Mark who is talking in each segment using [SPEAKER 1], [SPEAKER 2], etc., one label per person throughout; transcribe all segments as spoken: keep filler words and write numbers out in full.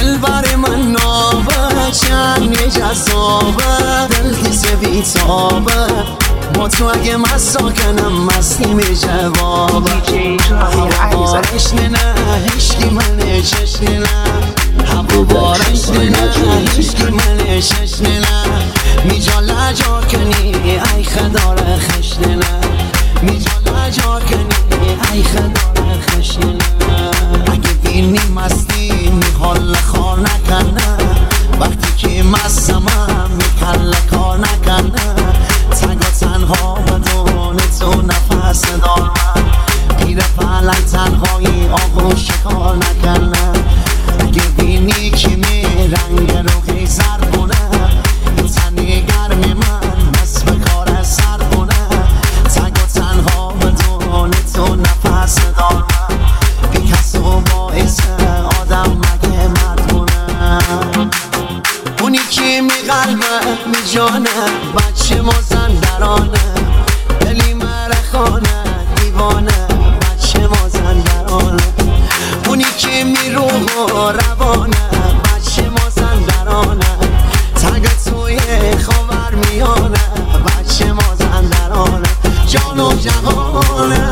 [SPEAKER 1] دل بر من نابه چند جذابه دل دیس بیتابه با تو اگه من ساکنم مستیم جوابه هوا بارشنه نه هشکی منه چشنه نه هوا بارشنه نه هشکی منه چشنه نه میجا لجا کنی ای خدار خشنه نه میجا لجا کنی ای خدار خشنه نه اگه بینی مستی میخوال کار نکنه وقتی که مستمم میکل کار نکنه تنگا تنها بدون تو نفس دار من پیره فلک تنهایی آغو شکار نکنه اگه بینی که می رنگ رو خیزر کنه تنی گرم من نصف کار سر کنه تنگا تنها بدون تو نفس دار من بی کس و باعث آدم مگه مرد کنه اونی که می قلبه می جانه بچه مازندرانه دلی مرخانه دیوانه بچه مازندرانه اونی که می روح و روانه بچه مازندرانه تنگ توی خاور میانه بچه مازندرانه جان و جهانه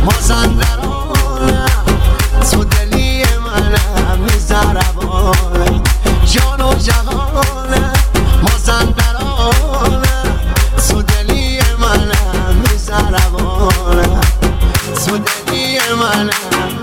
[SPEAKER 1] مازندرانه تو دلی منه میزربانه جان و جهانه مازندرانه تو دلی منه میزربانه تو دلی منه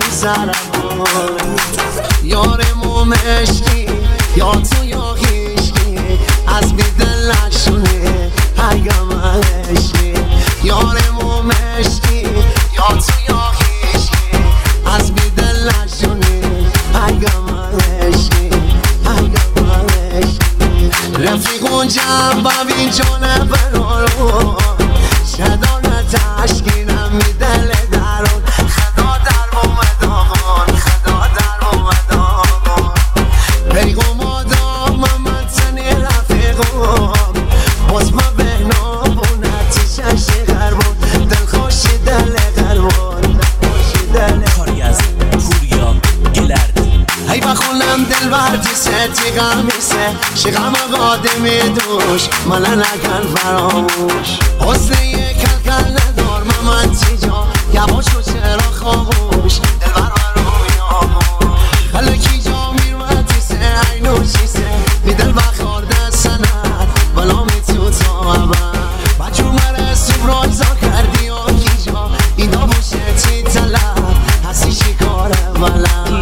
[SPEAKER 1] میزربانه یار مومشکی یا تو یا هیشکی از بی دل نشونه اگه من عشقی یار مومشکی یا تو یا هیشکی از بی دل نشونه اگه من عشقی اگه من عشقی رفیقون جنبوی جانه برارو شدانه تشکیلم می دل درون خدا در اومد آقان خدا در اومد آقان پیغم آدم من تنی رفیقم باز ما بهنامونه تیشش غربون دل خوشی دل غربون دل خوشی دل
[SPEAKER 2] کاری از پوریا گلردی
[SPEAKER 1] ای بخونم دل بردی ستی غمیسه شغم قادمی دوش مالا نکن فراموش حسن یک کلکل ندار من تیجا یواش و چرا خاموش دل بر من روی آموش حالا کی جا میرومدی سه اینو چیسه می دل بخارده سند بلا می تو تا عبر بچو مره سبرایزا کردی و کی جا اینا باشه تی طلب هستی چی کاره ولم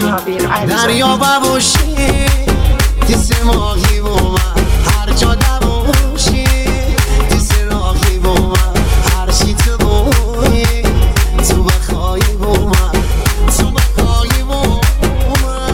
[SPEAKER 1] دریا ببوشی دیس ماهی با من هر جا دبوشی دیس راهی با من هر چی تو بویی تو بخوایی با من تو بخوایی با من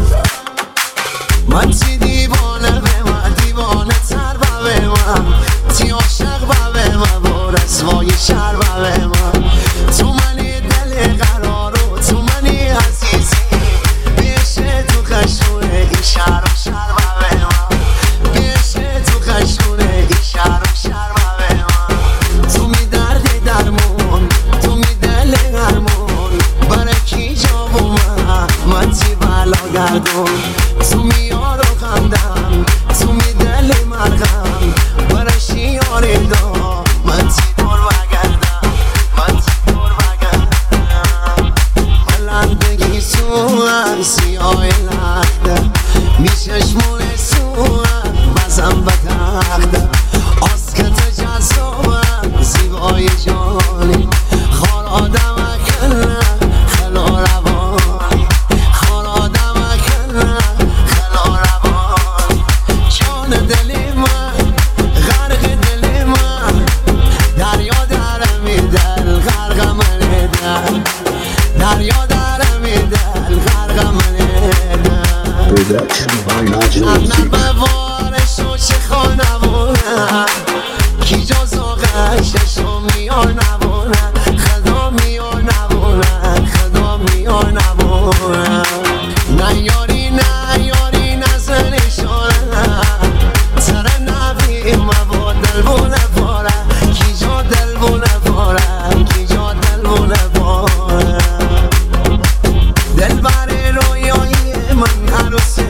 [SPEAKER 1] من تی دیوانه به من دیوانه تر به من تی عاشق به من با رسوای شر به من تو منی دل قرارو تو منی عزیزی بیشه تو خشونه این شهر و شهر به من بیشه تو خشونه این شهر و شهر به من تو می دردی درمون تو می دل هرمون برای کی جا و من من تی بلا گردون تو می یار و خندم تو می دل مرغم برای شیاری دا من تی دور بگردم من تی دور بگردم بلندگی سوان سیاه لخته میششمون سوان بزن به تخته آسکت جذابم زیبای جانی خار آدم کنه خلا روانی خار آدم کنه خلا روانی جان دلی من غرق دلی من دریا درمی دل غرق من دل دریا درمی دل غرق من دل
[SPEAKER 3] Production by Nigel
[SPEAKER 1] نه به وارش و چه خانمونه کی جا زاغشش و میار نبونه خدا میار نبونه خدا میار نبونه نه یاری نه یاری نزنشانه تره نبی مبا دل بونه باره کی جا دل بونه باره کی جا دل بونه باره دل بر رویایی من عروس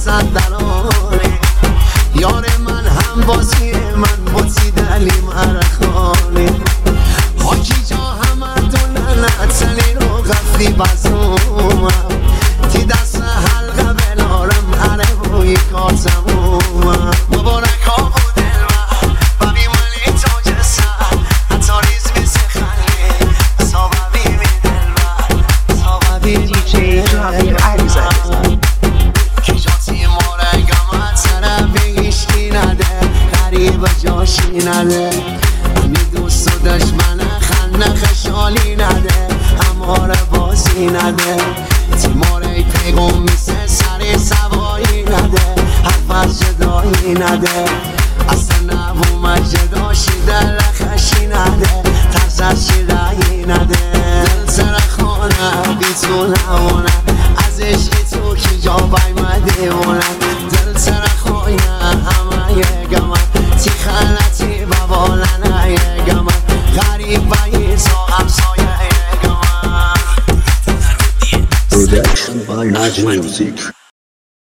[SPEAKER 1] صد درانه یار من هم بازی من بازی دلیم عرخانه حاکی جا همه دولنت سلی رو غفلی بزومم تی دست حلقه بلارم عره بوی کاتمومم مبارک ها بود دلم و بیمالی تا جسد حتی ریز میزه خلی صاببی می دلم صاببی دی جی جامیر عریزه کجاتی مارگم سر بگیشتی نده غریب جاشی نده همی دوست و دشمن خنده خشالی نده هماره بازی نده تیماره پیگم میسه سری سوایی نده حرف از جدایی نده اصلا نبو مجداشی دل خشی نده ترس از شیرایی نده دل سر خانه بی تو نمونه از عشقی تو کی جا بایمده مونه دل سر خانه همه یه گمه تی خلطی ببالنه یه گمه غریب بایی تا همسایه یه گمه
[SPEAKER 3] Production by Naj Music.